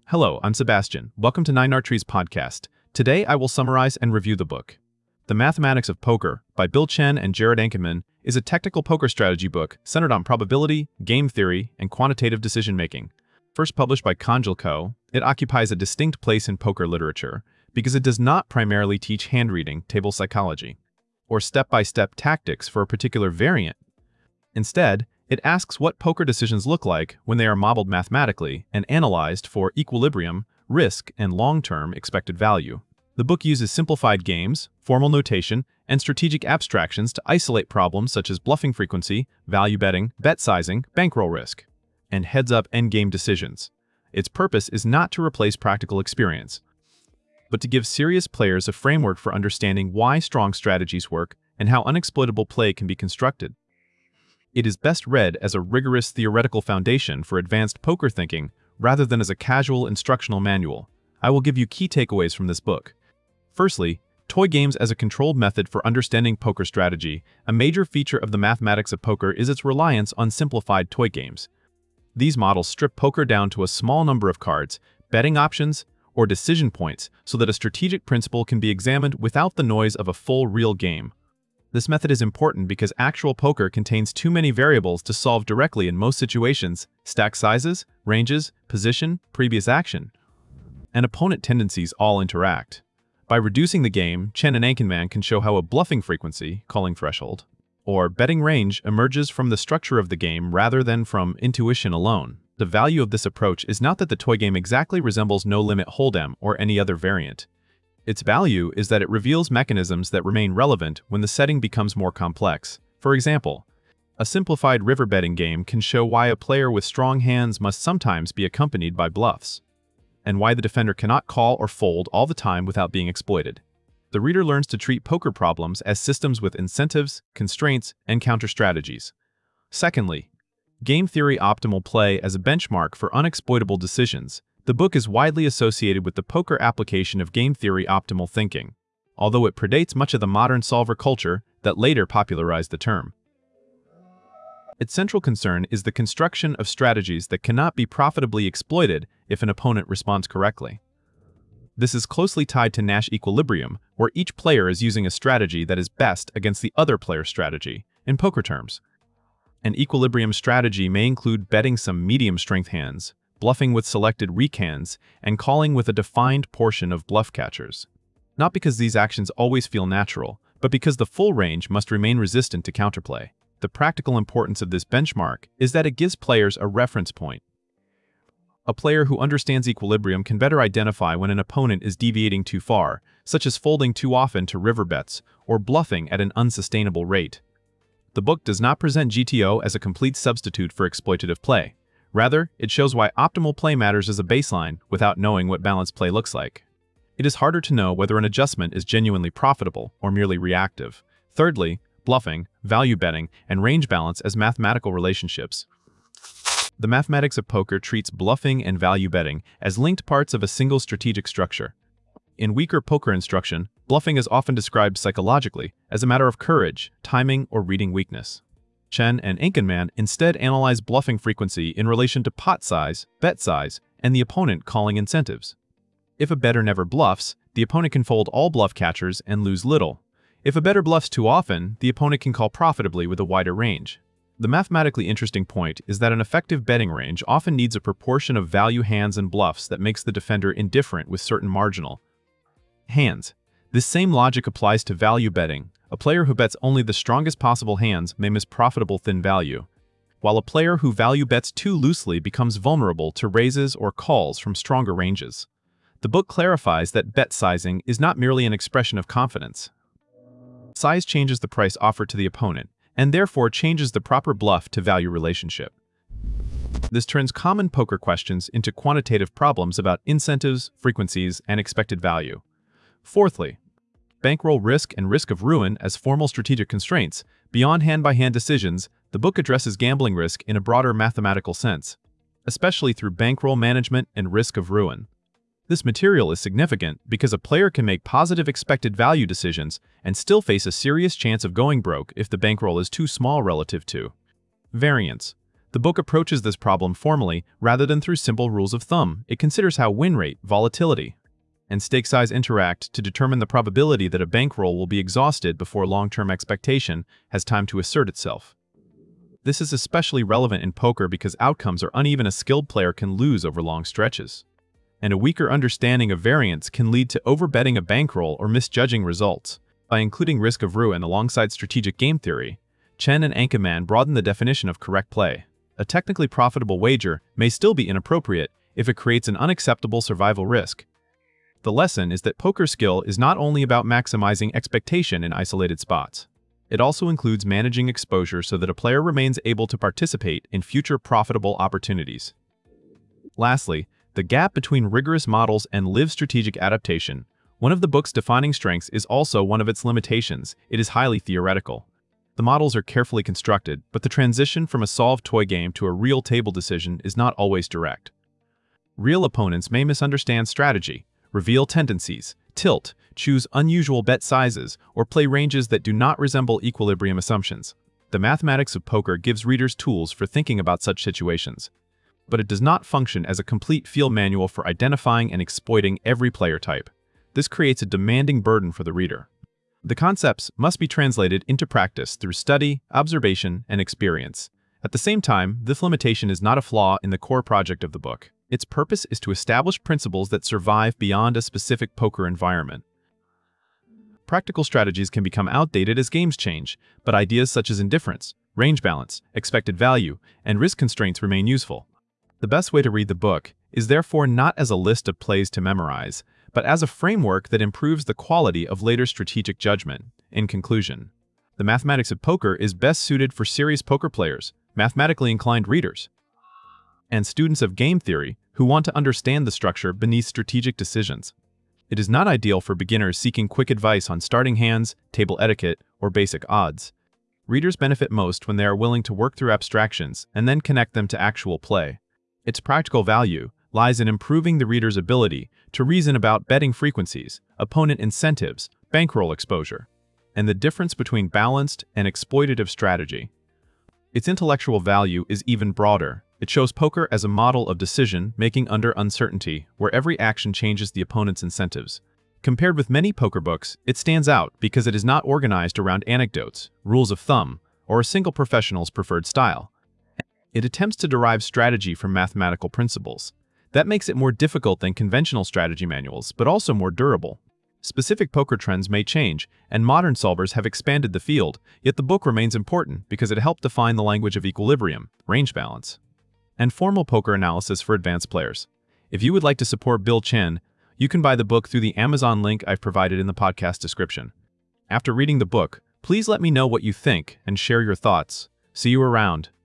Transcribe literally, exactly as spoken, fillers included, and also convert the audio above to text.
Hello, I'm Sebastian. Welcome to Nine Art Trees podcast. Today I will summarize and review the book. The Mathematics of Poker by Bill Chen and Jared Ankenman is a technical poker strategy book centered on probability, game theory, and quantitative decision-making. First published by Conjal Co., it occupies a distinct place in poker literature because it does not primarily teach hand-reading, table psychology, or step-by-step tactics for a particular variant. Instead, it asks what poker decisions look like when they are modeled mathematically and analyzed for equilibrium, risk, and long-term expected value. The book uses simplified games, formal notation, and strategic abstractions to isolate problems such as bluffing frequency, value betting, bet sizing, bankroll risk, and heads-up endgame decisions. Its purpose is not to replace practical experience, but to give serious players a framework for understanding why strong strategies work and how unexploitable play can be constructed. It is best read as a rigorous theoretical foundation for advanced poker thinking rather than as a casual instructional manual. I will give you key takeaways from this book. Firstly, toy games as a controlled method for understanding poker strategy. A major feature of the mathematics of poker is its reliance on simplified toy games. These models strip poker down to a small number of cards, betting options, or decision points so that a strategic principle can be examined without the noise of a full real game. This method is important because actual poker contains too many variables to solve directly in most situations: stack sizes, ranges, position, previous action, and opponent tendencies all interact. By reducing the game, Chen and Ankenman can show how a bluffing frequency, calling threshold, or betting range emerges from the structure of the game rather than from intuition alone. The value of this approach is not that the toy game exactly resembles No Limit Hold'em or any other variant. Its value is that it reveals mechanisms that remain relevant when the setting becomes more complex. For example, a simplified river betting game can show why a player with strong hands must sometimes be accompanied by bluffs, and why the defender cannot call or fold all the time without being exploited. The reader learns to treat poker problems as systems with incentives, constraints, and counter-strategies. Secondly, game theory optimal play as a benchmark for unexploitable decisions. The book is widely associated with the poker application of game theory optimal thinking, although it predates much of the modern solver culture that later popularized the term. Its central concern is the construction of strategies that cannot be profitably exploited if an opponent responds correctly. This is closely tied to Nash equilibrium, where each player is using a strategy that is best against the other player's strategy, in poker terms. An equilibrium strategy may include betting some medium-strength hands, bluffing with selected weak hands, and calling with a defined portion of bluff catchers. Not because these actions always feel natural, but because the full range must remain resistant to counterplay. The practical importance of this benchmark is that it gives players a reference point. A player who understands equilibrium can better identify when an opponent is deviating too far, such as folding too often to river bets or bluffing at an unsustainable rate. The book does not present G T O as a complete substitute for exploitative play. Rather, it shows why optimal play matters as a baseline without knowing what balanced play looks like. It is harder to know whether an adjustment is genuinely profitable or merely reactive. Thirdly, bluffing, value betting, and range balance as mathematical relationships. The Mathematics of Poker treats bluffing and value betting as linked parts of a single strategic structure. In weaker poker instruction, bluffing is often described psychologically as a matter of courage, timing, or reading weakness. Chen and Ankenman instead analyze bluffing frequency in relation to pot size, bet size, and the opponent calling incentives. If a bettor never bluffs, the opponent can fold all bluff catchers and lose little. If a bettor bluffs too often, the opponent can call profitably with a wider range. The mathematically interesting point is that an effective betting range often needs a proportion of value hands and bluffs that makes the defender indifferent with certain marginal hands. This same logic applies to value betting. A player who bets only the strongest possible hands may miss profitable thin value, while a player who value bets too loosely becomes vulnerable to raises or calls from stronger ranges. The book clarifies that bet sizing is not merely an expression of confidence. Size changes the price offered to the opponent, and therefore changes the proper bluff to value relationship. This turns common poker questions into quantitative problems about incentives, frequencies, and expected value. Fourthly, bankroll risk and risk of ruin as formal strategic constraints. Beyond hand-by-hand decisions, the book addresses gambling risk in a broader mathematical sense, especially through bankroll management and risk of ruin. This material is significant because a player can make positive expected value decisions and still face a serious chance of going broke if the bankroll is too small relative to variance. The book approaches this problem formally rather than through simple rules of thumb. It considers how win rate, volatility, and stake size interact to determine the probability that a bankroll will be exhausted before long-term expectation has time to assert itself. This is especially relevant in poker because outcomes are uneven. A skilled player can lose over long stretches, and a weaker understanding of variance can lead to overbetting a bankroll or misjudging results. By including risk of ruin alongside strategic game theory, Chen and Anchorman broaden the definition of correct play. A technically profitable wager may still be inappropriate if it creates an unacceptable survival risk. The lesson is that poker skill is not only about maximizing expectation in isolated spots. It also includes managing exposure so that a player remains able to participate in future profitable opportunities. Lastly, the gap between rigorous models and live strategic adaptation. One of the book's defining strengths is also one of its limitations. It is highly theoretical. The models are carefully constructed, but the transition from a solved toy game to a real table decision is not always direct. Real opponents may misunderstand strategy, reveal tendencies, tilt, choose unusual bet sizes, or play ranges that do not resemble equilibrium assumptions. The mathematics of poker gives readers tools for thinking about such situations, but it does not function as a complete field manual for identifying and exploiting every player type. This creates a demanding burden for the reader. The concepts must be translated into practice through study, observation, and experience. At the same time, this limitation is not a flaw in the core project of the book. Its purpose is to establish principles that survive beyond a specific poker environment. Practical strategies can become outdated as games change, but ideas such as indifference, range balance, expected value, and risk constraints remain useful. The best way to read the book is therefore not as a list of plays to memorize, but as a framework that improves the quality of later strategic judgment. In conclusion, The Mathematics of Poker is best suited for serious poker players, mathematically inclined readers, and students of game theory who want to understand the structure beneath strategic decisions. It is not ideal for beginners seeking quick advice on starting hands, table etiquette, or basic odds. Readers benefit most when they are willing to work through abstractions and then connect them to actual play. Its practical value lies in improving the reader's ability to reason about betting frequencies, opponent incentives, bankroll exposure, and the difference between balanced and exploitative strategy. Its intellectual value is even broader. It shows poker as a model of decision-making under uncertainty, where every action changes the opponent's incentives. Compared with many poker books, it stands out because it is not organized around anecdotes, rules of thumb, or a single professional's preferred style. It attempts to derive strategy from mathematical principles. That makes it more difficult than conventional strategy manuals, but also more durable. Specific poker trends may change, and modern solvers have expanded the field, yet the book remains important because it helped define the language of equilibrium, range balance, and formal poker analysis for advanced players. If you would like to support Bill Chen, you can buy the book through the Amazon link I've provided in the podcast description. After reading the book, please let me know what you think and share your thoughts. See you around.